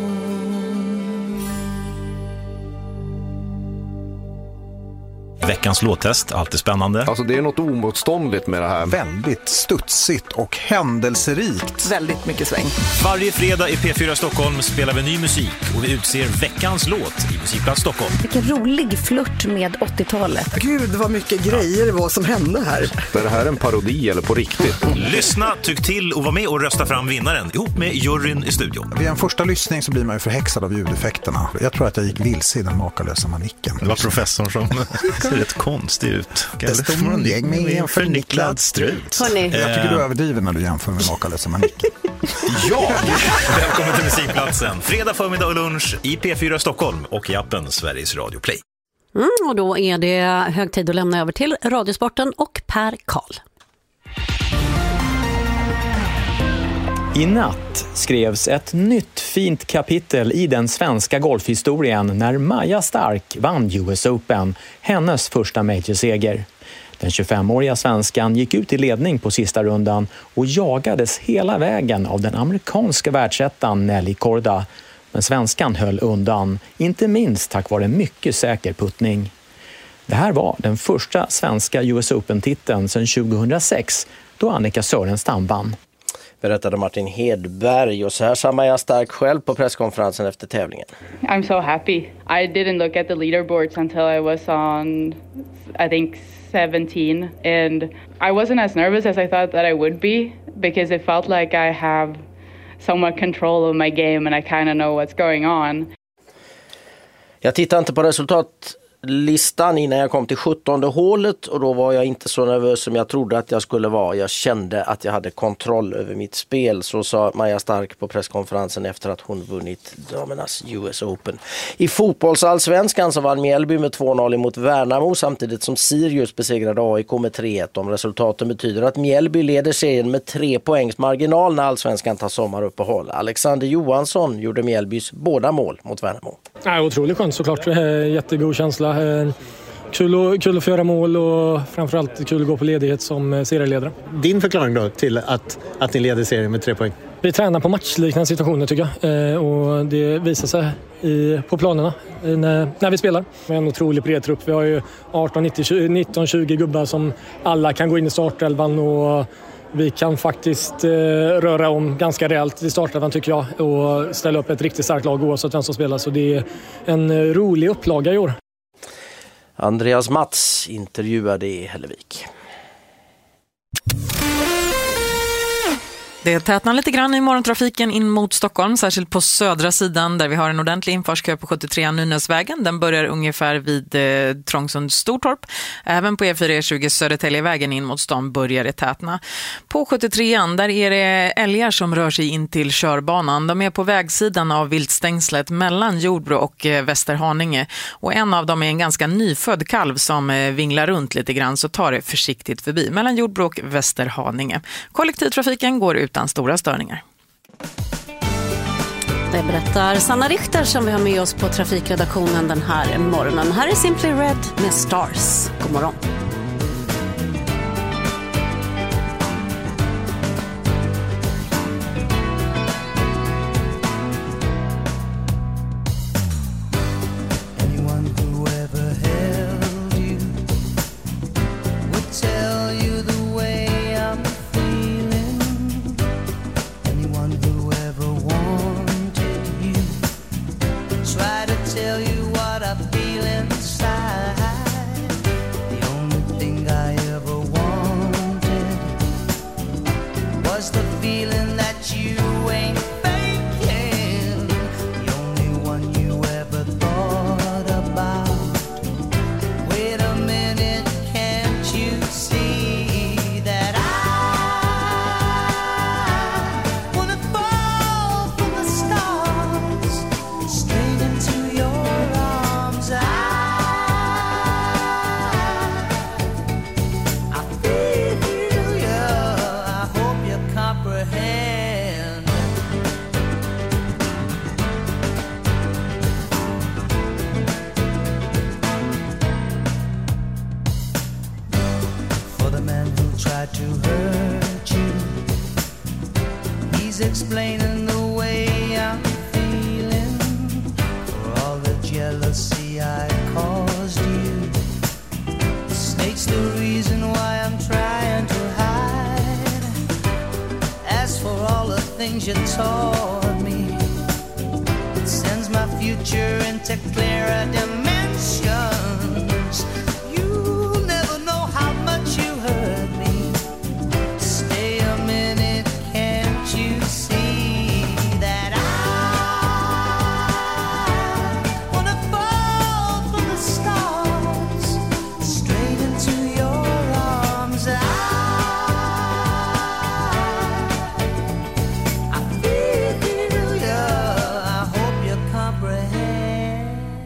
Veckans låttest, alltid spännande. Alltså det är något omotståndligt med det här. Väldigt studsigt och händelserikt. Väldigt mycket sväng. Varje fredag i P4 Stockholm spelar vi ny musik och vi utser veckans låt i Musikplats Stockholm. Vilken rolig flört med 80-talet. Gud vad mycket grejer det var som hände här. Är det här en parodi eller på riktigt? Lyssna, tyck till och var med och rösta fram vinnaren ihop med juryn i studion. Vid en första lyssning så blir man ju förhäxad av ljudeffekterna. Jag tror att jag gick vilse i den makalösa manicken. Det var professorn som ser rätt konstig ut. Det står en gäng med en förnicklad strut. Jag tycker du överdriver när du jämför med makalösa manicken. Ja, välkommen till Musikplatsen. Fredag förmiddag och lunch i P4 Stockholm och i appen Sveriges Radio Play. Och då är det hög tid att lämna över till Radiosporten och Per Karl. I natt skrevs ett nytt fint kapitel i den svenska golfhistorien när Maja Stark vann US Open, hennes första majorseger. Den 25-åriga svenskan gick ut i ledning på sista rundan och jagades hela vägen av den amerikanska världsettan Nelly Korda. Men svenskan höll undan, inte minst tack vare mycket säker puttning. Det här var den första svenska US Open-titeln sedan 2006 då Annika Sörenstam vann. Berättade Martin Hedberg, och så här sa Maja Stark själv på presskonferensen efter tävlingen. I'm so happy. I didn't look at the leaderboards until I was on, I think, 17, and I wasn't as nervous as I thought that I would be because it felt like I have somewhat control of my game and I kind of know what's going on. Jag tittar inte på resultatlistan innan jag kom till 17:e hålet och då var jag inte så nervös som jag trodde att jag skulle vara. Jag kände att jag hade kontroll över mitt spel, så sa Maja Stark på presskonferensen efter att hon vunnit damernas US Open. I fotbollsallsvenskan så vann Mjällby med 2-0 mot Värnamo samtidigt som Sirius besegrade AIK med 3-1. De resultaten betyder att Mjällby leder serien med 3 poängs marginal när allsvenskan tar sommaruppehåll. Alexander Johansson gjorde Mjällbys båda mål mot Värnamo. Otroligt skönt såklart. Jättegod känsla. Kul att få göra mål och framförallt kul att gå på ledighet som serieledare. Din förklaring då till att ni leder serien med 3 poäng? Vi tränar på matchliknande situationer tycker jag. Och det visar sig på planerna när vi spelar. Vi har en otrolig bred trupp. Vi har ju 19-20 gubbar som alla kan gå in i startelvan och vi kan faktiskt röra om ganska rejält i startelvan tycker jag och ställa upp ett riktigt starkt lag oavsett vem som spelar. Så det är en rolig upplaga i år. Andreas Mats intervjuade i Hällevik. Det tätnar lite grann i morgontrafiken in mot Stockholm, särskilt på södra sidan där vi har en ordentlig infartskö på 73 Nynäsvägen. Den börjar ungefär vid Trångsund Stortorp. Även på E4-20 Södertäljevägen in mot stan börjar det tätna. På 73an där är det älgar som rör sig in till körbanan. De är på vägsidan av viltstängslet mellan Jordbro och Västerhaninge. Och en av dem är en ganska nyfödd kalv som vinglar runt lite grann, så tar det försiktigt förbi mellan Jordbro och Västerhaninge. Kollektivtrafiken går utan stora störningar. Det berättar Sanna Richter som vi har med oss på trafikredaktionen den här morgonen. Här är Simply Red med Stars. God morgon. Explaining the way I'm feeling for all the jealousy I caused you. The snake's the reason why I'm trying to hide. As for all the things you taught me, it sends my future into clearer dimensions. You never know how much you hurt me. Stay a minute, can't you see that I wanna fall from the stars straight into your arms? I feel you, I hope you comprehend.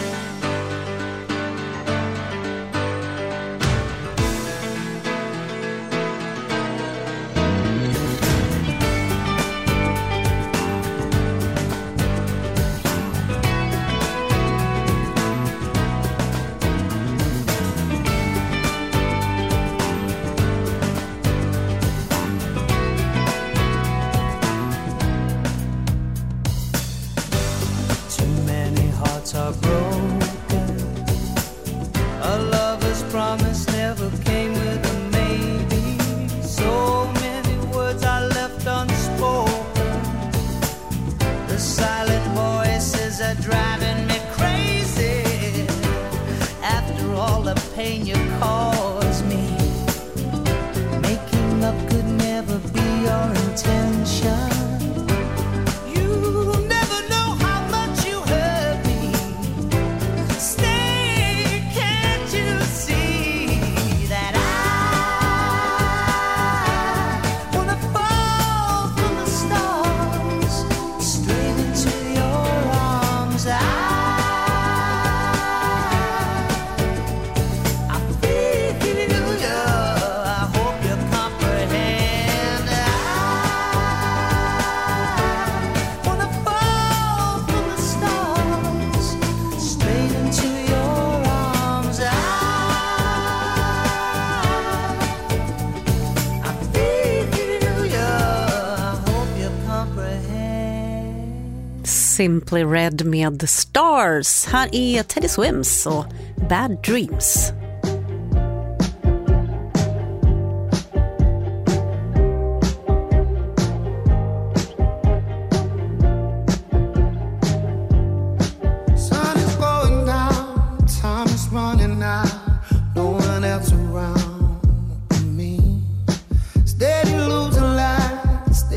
Too many hearts are broken. A lover's promise never came with a maybe. So many words I left unspoken. The silent voices are driving me crazy. After all the pain you caused me, making up could never be your intention. You never know how much you hurt me. Stay, can't you see that I wanna fall from the stars straight into your arms? I feel you, I hope you comprehend. I wanna fall from the stars straight into your arms. I feel you, I hope you comprehend. Simply Red med Stars. Här är Teddy Swims och Bad Dreams. Sun is going down, time is running out, no one else around me. Steady losing light,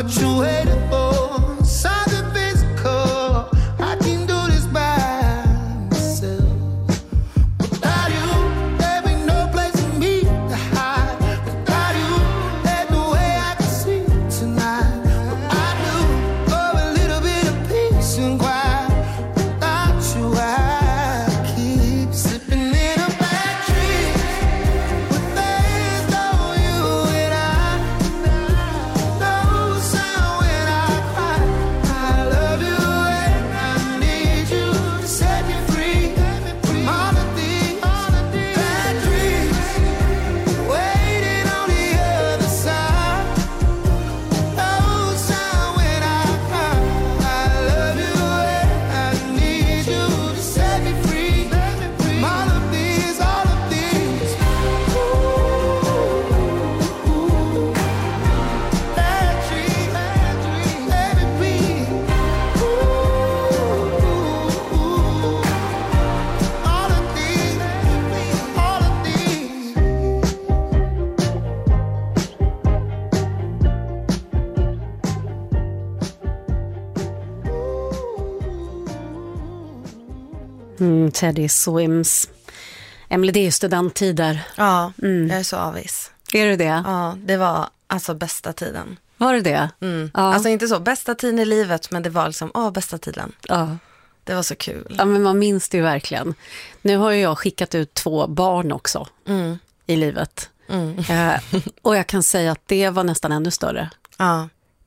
what you waiting for. Something physical, I can do this by myself. Without you, there be no place for me to hide. Without you, there's no way I can sleep tonight. But I do for a little bit of peace and quiet. Without you, I keep slipping in a bad tree. But there's no you and I. No sound when I cry. I love you and I need you to set me free from all of these bad dreams waiting on the other side. No sound when I cry. I love you and I need you to set me free from all of these bad dreams, baby, please. All of these, all of these. Teddy Swims. Emily, det är ju studenttider. Ja, jag är så avis. Är du det? Ja, det var alltså bästa tiden. Var det det? Ja. Ja. Alltså inte så bästa tiden i livet, men det var liksom, bästa tiden. Ja. Det var så kul. Ja, men man minns det ju verkligen. Nu har ju jag skickat ut 2 barn också i livet. Och jag kan säga att det var nästan ännu större. Ja.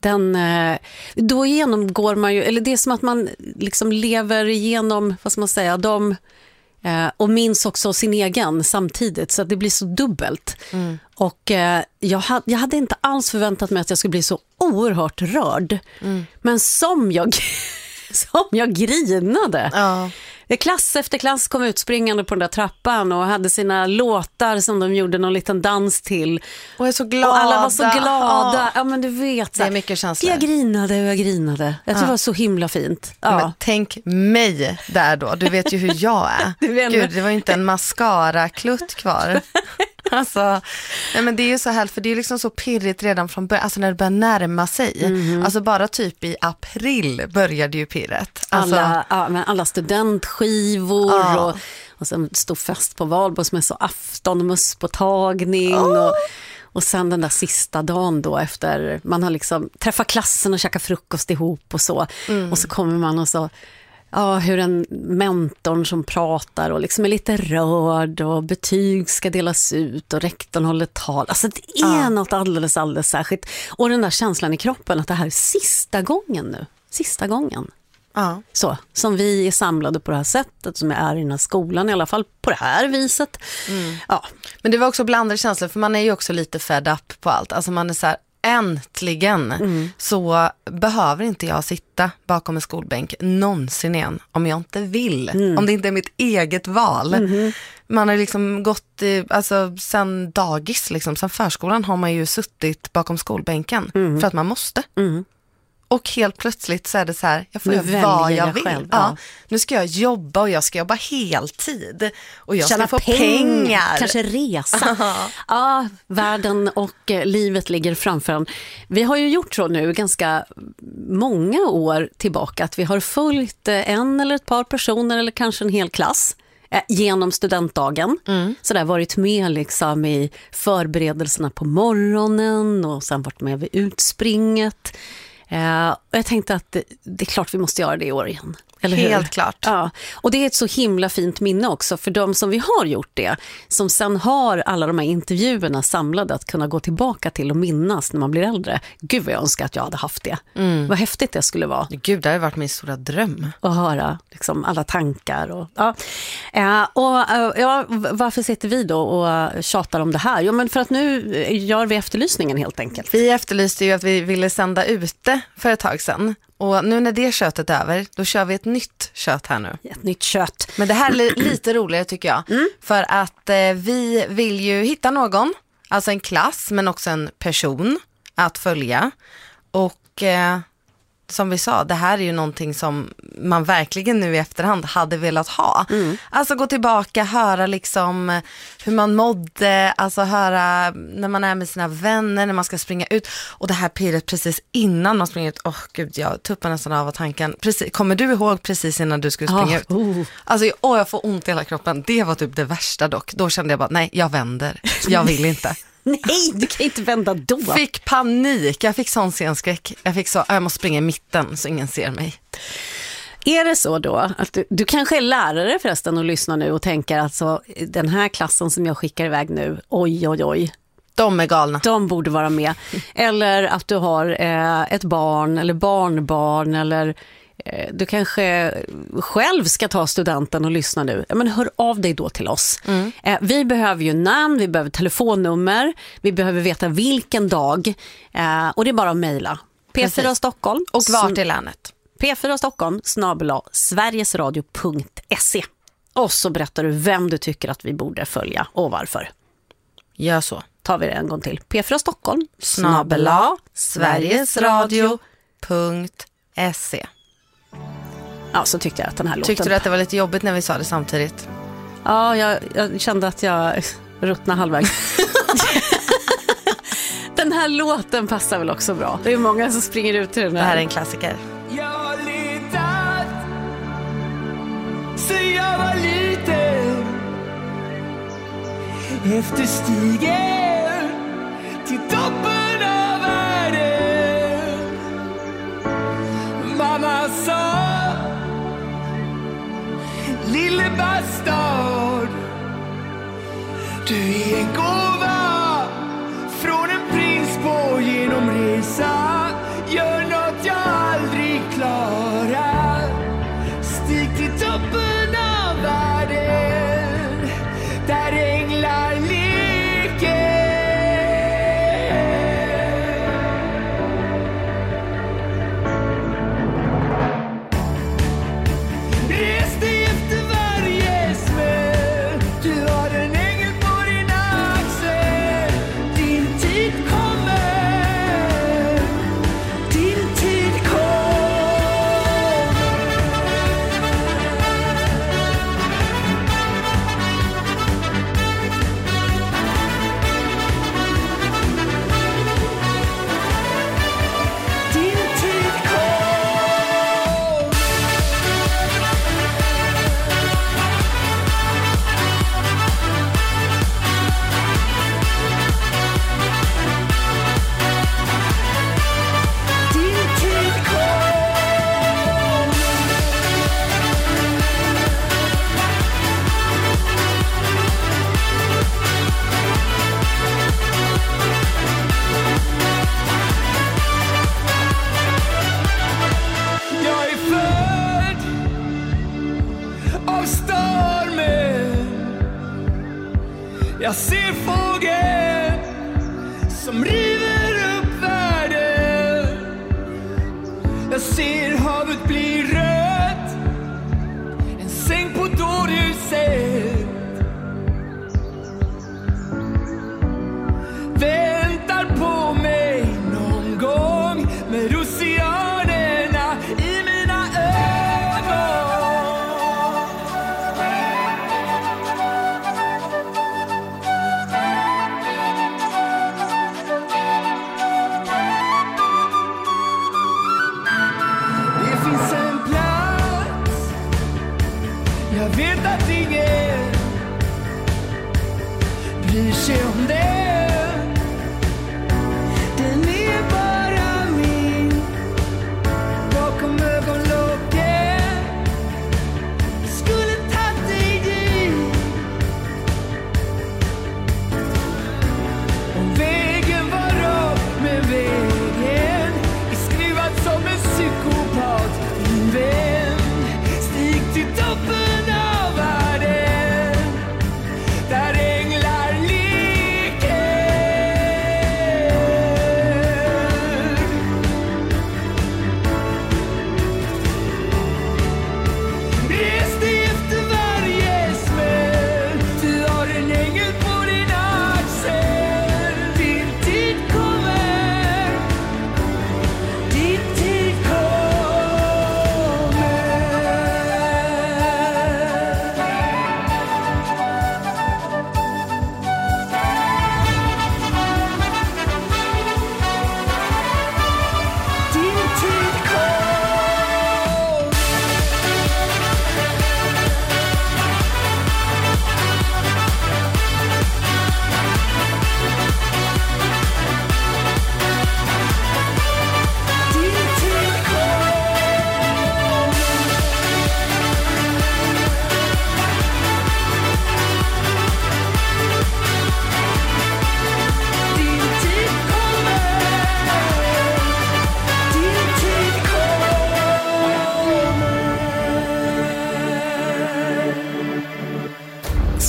Då genomgår man ju, eller det är som att man liksom lever igenom, vad ska man säga, och minns också sin egen samtidigt, så att det blir så dubbelt. Och jag hade inte alls förväntat mig att jag skulle bli så oerhört rörd. Men som jag grinade. Ja. Klass efter klass kom ut springande på den där trappan och hade sina låtar som de gjorde någon liten dans till. Och är så glada. Och alla var så glada. Ja, men du vet. Det är mycket känslor. Jag grinade och jag grinade. Jag tycker det var så himla fint. Ja. Men tänk mig där då. Du vet ju hur jag är. Gud, det var inte en mascara-klutt kvar. Alltså, nej, men det är ju så här, för det är liksom så pirrigt redan från början, alltså när det börjar närma sig. Alltså bara typ i april började ju pirret. Alltså, alla studentskivor och sen stod fest på Valborg som är så afton och musspåtagning och sen den där sista dagen då efter man har liksom träffat klassen och käkat frukost ihop och så. Och så kommer man och så hur en mentorn som pratar och liksom är lite rörd och betyg ska delas ut och rektorn håller tal. Alltså det är något alldeles särskilt. Och den där känslan i kroppen att det här är sista gången nu. Sista gången. Ja. Så, som vi är samlade på det här sättet, som är i den här skolan, i alla fall på det här viset. Ja. Men det var också blandade känslor, för man är ju också lite fed up på allt. Alltså man är så här, äntligen så behöver inte jag sitta bakom en skolbänk någonsin igen om jag inte vill. Om det inte är mitt eget val. Man har liksom gått alltså sen dagis, liksom, sen förskolan har man ju suttit bakom skolbänken för att man måste. Och helt plötsligt så är det så här, jag får göra vad jag vill. Själv, nu ska jag jobba och jag ska jobba heltid. Och jag tjäna ska få pengar. Kanske resa. Ja, världen och livet ligger framför en. Vi har ju gjort så nu ganska många år tillbaka att vi har följt en eller ett par personer eller kanske en hel klass genom studentdagen. Så där varit med liksom i förberedelserna på morgonen och sen varit med vid utspringet. Och jag tänkte att det är klart vi måste göra det i år igen. Eller hur? Helt klart. Ja. Och det är ett så himla fint minne också för de som vi har gjort det, som sen har alla de här intervjuerna samlade att kunna gå tillbaka till och minnas när man blir äldre. Gud vad jag önskar att jag hade haft det. Vad häftigt det skulle vara. Gud, det har varit min stora dröm. Att höra liksom alla tankar. Varför sitter vi då och tjatar om det här? Jo, men för att nu gör vi efterlysningen helt enkelt. Vi efterlyste ju att vi ville sända ute för ett tag sedan. Och nu när det köttet är över, då kör vi ett nytt kött här nu. Ett nytt kött. Men det här är lite roligare tycker jag. För att vi vill ju hitta någon, alltså en klass men också en person att följa. Och som vi sa, det här är ju någonting som man verkligen nu i efterhand hade velat ha. Alltså gå tillbaka, höra liksom hur man mådde, alltså höra när man är med sina vänner, när man ska springa ut. Och det här pirret precis innan man springer ut, gud, jag tuppar nästan av tanken. Precis, kommer du ihåg precis innan du skulle springa ut? Alltså, jag får ont i hela kroppen. Det var typ det värsta dock. Då kände jag bara, nej, jag vänder. Jag vill inte. Nej, du kan inte vända då. Fick panik, jag fick sån scenskräck. Jag måste springa i mitten så ingen ser mig. Är det så då att du kanske är lärare förresten och lyssnar nu och tänker alltså den här klassen som jag skickar iväg nu, oj. De är galna. De borde vara med. Eller att du har ett barn eller barnbarn eller du kanske själv ska ta studenten och lyssna nu. Men hör av dig då till oss. Vi behöver ju namn, vi behöver telefonnummer, vi behöver veta vilken dag. Och det är bara att mejla. P4 Stockholm. Och vart i länet? P4 Stockholm @sverigesradio.se. Och så berättar du vem du tycker att vi borde följa och varför. Gör så. Tar vi det en gång till. P4 Stockholm @sverigesradio.se. Ja, så tyckte jag att den här låten... Tyckte du att det var lite jobbigt när vi sa det samtidigt? Ja, jag kände att jag ruttnade halvvägs. Den här låten passar väl också bra. Det är många som springer ut till den här. Det här är en klassiker. Jag har letat sen jag var liten efter stigen till toppen av världen. Mamma sa, lille bastard, du är en gåva från en prins på genomresa. Gör något jag aldrig klarar. Stig till toppen av världen där änglar leker. Res dig efter varje smäll. Du har en ängel på din axel. Din tid kommer. Din tid Jag är född av stormen. Jag ser fågeln som river upp världen. Jag ser havet bli rött, en säng på dårhuset. Väntar på mig någon gång med oceanerna i mina ögon.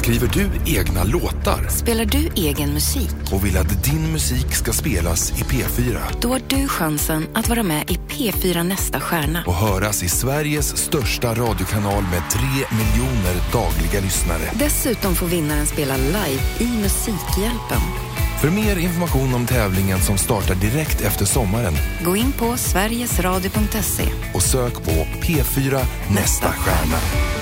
Skriver du egna låtar? Spelar du egen musik? Och vill att din musik ska spelas i P4? Då har du chansen att vara med i P4 Nästa stjärna. Och höras i Sveriges största radiokanal med 3 miljoner dagliga lyssnare. Dessutom får vinnaren spela live i Musikhjälpen. För mer information om tävlingen som startar direkt efter sommaren, gå in på sverigesradio.se och sök på P4 Nästa stjärna.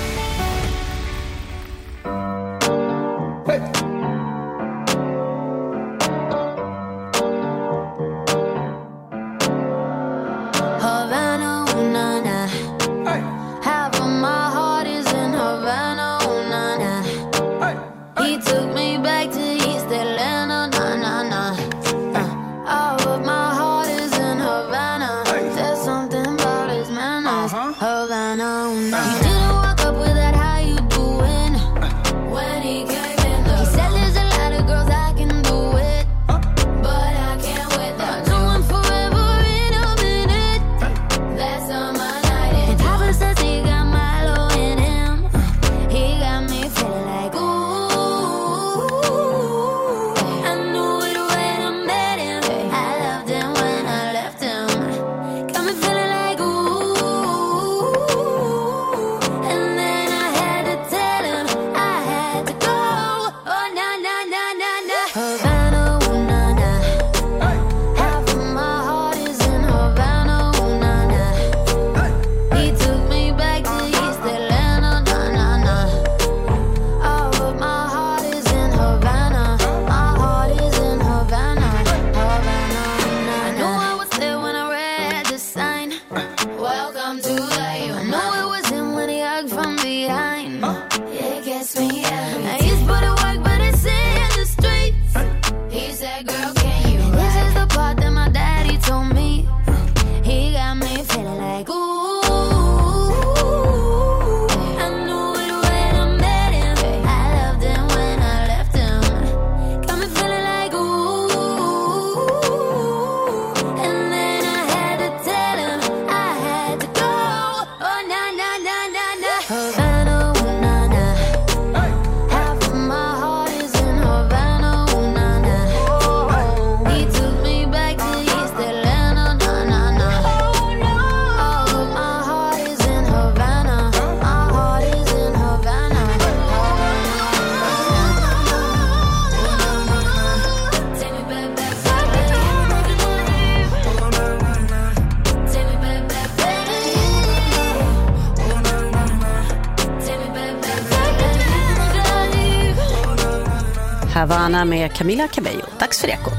Havana med Camila Cabello. Dags för Ekot.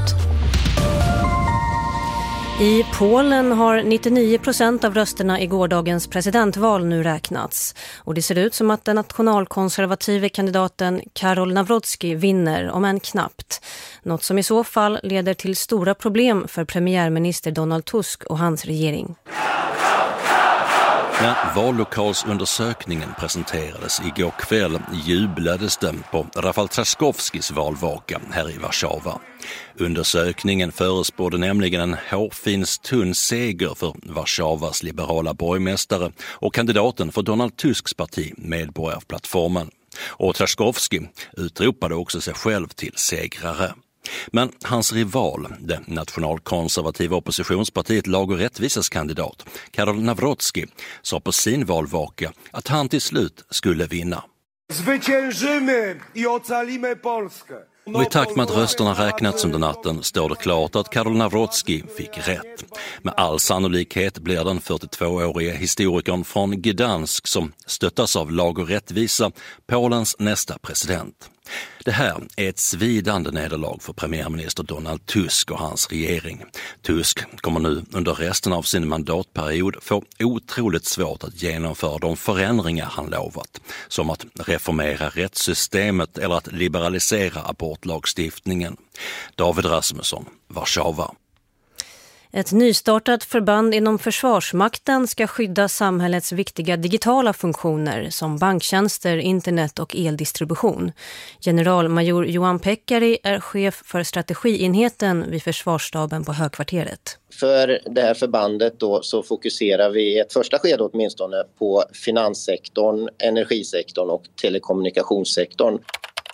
I Polen har 99% av rösterna i gårdagens presidentval nu räknats. Och det ser ut som att den nationalkonservative kandidaten Karol Nawrocki vinner, om än knappt. Något som i så fall leder till stora problem för premiärminister Donald Tusk och hans regering. När vallokalsundersökningen presenterades igår kväll jublades det på Rafał Trzaskowskis valvaka här i Warszawa. Undersökningen förespådde nämligen en hårfinstunn seger för Warszawas liberala borgmästare och kandidaten för Donald Tusks parti, Medborgarplattformen. Och Trzaskowski utropade också sig själv till segrare. Men hans rival, det nationalkonservativa oppositionspartiet Lag och rättvisas kandidat, Karol Nawrocki, sa på sin valvaka att han till slut skulle vinna. Zwyciężymy i ocalimy Polskę. Och i takt med att rösterna räknats under natten står det klart att Karol Nawrocki fick rätt. Med all sannolikhet blir den 42-åriga historikern från Gdansk som stöttas av Lag och rättvisa Polens nästa president. Det här är ett svidande nederlag för premiärminister Donald Tusk och hans regering. Tusk kommer nu under resten av sin mandatperiod få otroligt svårt att genomföra de förändringar han lovat, som att reformera rättssystemet eller att liberalisera abortlagstiftningen. David Rasmusson, Warszawa. Ett nystartat förband inom Försvarsmakten ska skydda samhällets viktiga digitala funktioner som banktjänster, internet och eldistribution. Generalmajor Johan Pekkari är chef för strategienheten vid Försvarsstaben på Högkvarteret. För det här förbandet då så fokuserar vi i ett första skede åtminstone på finanssektorn, energisektorn och telekommunikationssektorn.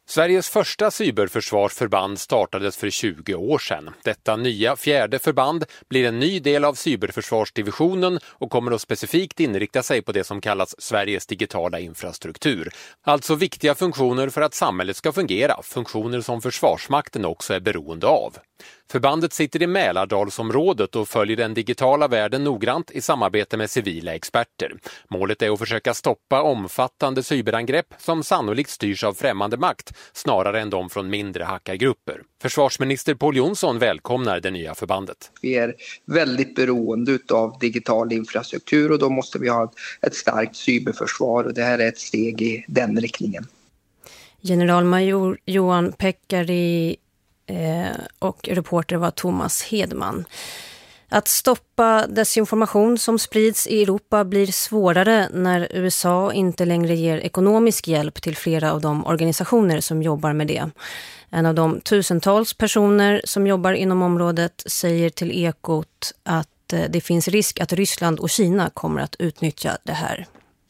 Sveriges första cyberförsvarsförband startades för 20 år sedan. Detta nya fjärde förband blir en ny del av cyberförsvarsdivisionen och kommer att specifikt inrikta sig på det som kallas Sveriges digitala infrastruktur. Alltså viktiga funktioner för att samhället ska fungera, funktioner som Försvarsmakten också är beroende av. Förbandet sitter i Mälardalsområdet och följer den digitala världen noggrant i samarbete med civila experter. Målet är att försöka stoppa omfattande cyberangrepp som sannolikt styrs av främmande makt snarare än de från mindre hackargrupper. Försvarsminister Pål Jonsson välkomnar det nya förbandet. Vi är väldigt beroende av digital infrastruktur och då måste vi ha ett starkt cyberförsvar och det här är ett steg i den riktningen. Generalmajor Johan Pekkari och reporter var Thomas Hedman. Att stoppa desinformation som sprids i Europa blir svårare när USA inte längre ger ekonomisk hjälp till flera av de organisationer som jobbar med det. En av de tusentals personer som jobbar inom området säger till Ekot att det finns risk att Ryssland och Kina kommer att utnyttja det här.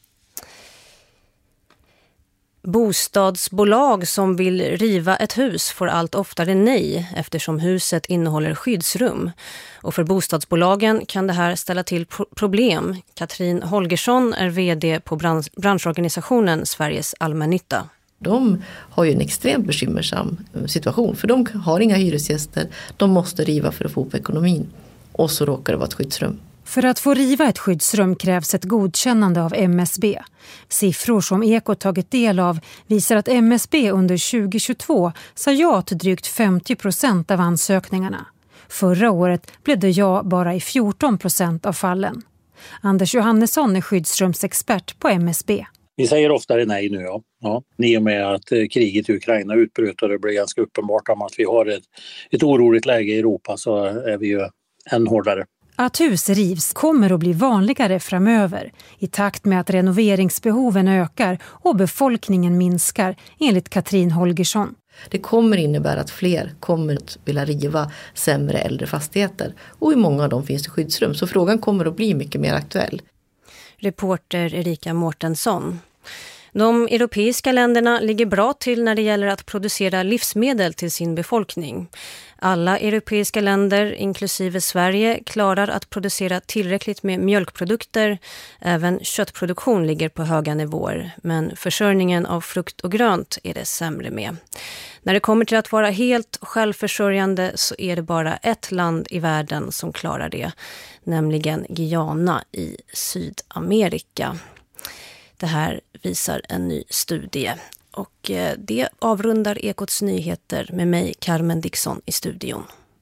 Bostadsbolag som vill riva ett hus får allt oftare nej eftersom huset innehåller skyddsrum. Och för bostadsbolagen kan det här ställa till problem. Katrin Holgersson är vd på branschorganisationen Sveriges allmännytta. De har ju en extremt bekymmersam situation för de har inga hyresgäster. De måste riva för att få upp ekonomin och så råkar det vara ett skyddsrum. För att få riva ett skyddsrum krävs ett godkännande av MSB. Siffror som Ekot tagit del av visar att MSB under 2022 sa ja till drygt 50% av ansökningarna. Förra året blev det ja bara i 14% av fallen. Anders Johannesson är skyddsrumsexpert på MSB. Vi säger oftare nej nu, ja. I och med att kriget i Ukraina utbröt och det blir ganska uppenbart om att vi har ett oroligt läge i Europa så är vi ju än hårdare. Att hus rivs kommer att bli vanligare framöver i takt med att renoveringsbehoven ökar och befolkningen minskar, enligt Katrin Holgersson. Det kommer innebära att fler kommer att vilja riva sämre äldre fastigheter och i många av dem finns det skyddsrum så frågan kommer att bli mycket mer aktuell. Reporter Erika Mårtensson. De europeiska länderna ligger bra till när det gäller att producera livsmedel till sin befolkning. Alla europeiska länder, inklusive Sverige, klarar att producera tillräckligt med mjölkprodukter. Även köttproduktion ligger på höga nivåer, men försörjningen av frukt och grönt är det sämre med. När det kommer till att vara helt självförsörjande så är det bara ett land i världen som klarar det, nämligen Guyana i Sydamerika. Det här visar en ny studie och det avrundar Ekots nyheter med mig, Carmen Dickson, i studion.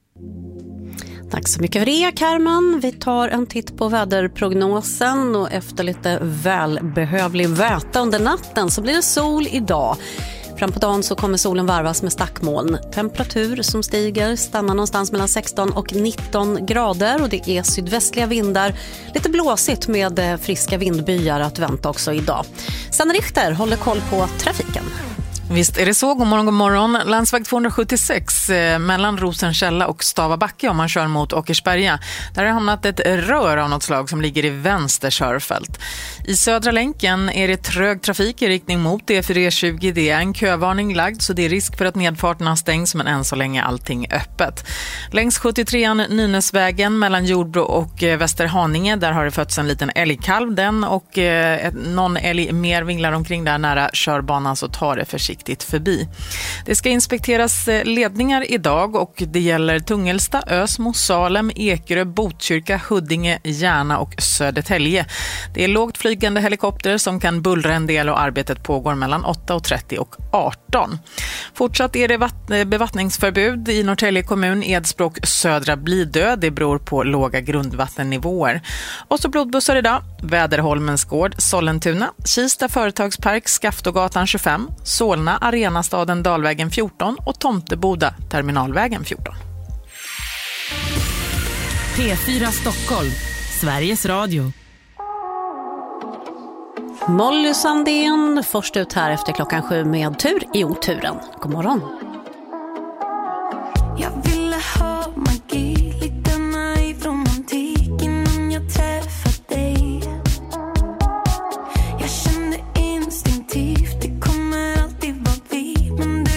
Tack så mycket för det, Carmen. Vi tar en titt på väderprognosen och efter lite välbehövlig väta under natten så blir det sol idag. Fram på dagen så kommer solen varvas med stackmoln. Temperatur som stiger stannar någonstans mellan 16 och 19 grader och det är sydvästliga vindar. Lite blåsigt med friska vindbyar att vänta också idag. Sanna Richter håller koll på trafiken. Visst är det så. God morgon. Landsväg 276 mellan Rosenkälla och Stavabacke om man kör mot Åkersberga. Där har hamnat ett rör av något slag som ligger i vänster körfält. I södra länken är det trög trafik i riktning mot E4E20. Det är en kövarning lagd så det är risk för att nedfarterna stängs men än så länge allting öppet. Längs 73an Nynäsvägen mellan Jordbro och Västerhaninge där har det fötts en liten älgkalv den och någon älg mer vinglar omkring där nära körbanan så tar det försiktigt förbi. Det ska inspekteras ledningar idag och det gäller Tungelsta, Ösmo, Salem, Ekerö, Botkyrka, Huddinge, Järna och Södertälje. Det är lågt flygande helikopter som kan bullra en del och arbetet pågår mellan 8.30 och 18. Fortsatt är det bevattningsförbud i Norrtälje kommun, Edsbro och Södra Blidö. Det beror på låga grundvattennivåer. Och så blodbussar idag. Väderholmens gård, Sollentuna, Kista företagspark, Skaftågatan 25, Solna, Arenastaden, Dalvägen 14 och Tomteboda, Terminalvägen 14. P4 Stockholm, Sveriges Radio. Molly Sandén först ut här efter klockan 7 med tur i oturen. God morgon. Jag ville ha magi, lite naiv romantik innan jag träffade dig. Jag kände instinktivt, det kommer alltid vara vi, men det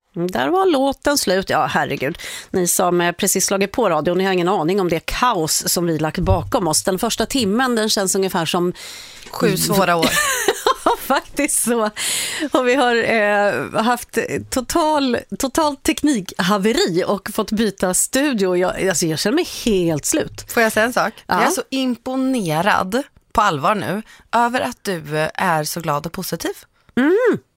Där var låten slut. Ja, herregud. Ni som precis slagit på radio, ni har ingen aning om det kaos som vi lagt bakom oss. Den första timmen, den känns ungefär som 7 svåra år. Faktiskt så. Och vi har haft total teknikhaveri och fått byta studio. Jag känner mig helt slut. Får jag säga en sak? Ja. Jag är så imponerad på allvar nu över att du är så glad och positiv.